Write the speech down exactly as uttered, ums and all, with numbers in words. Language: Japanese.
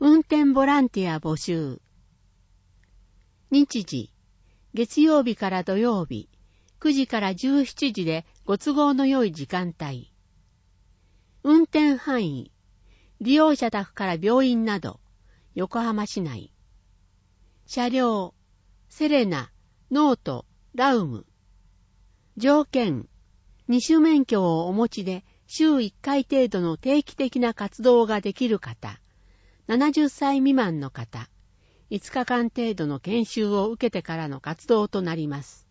運転ボランティア募集。日時、月曜日から土曜日、くじからじゅうしちじでご都合の良い時間帯。運転範囲、利用者宅から病院など、横浜市内。車両、セレナ、ノート、ラウム。条件、二種免許をお持ちで週いっかい程度の定期的な活動ができる方、ななじゅっさい未満の方、いつかかん程度の研修を受けてからの活動となります。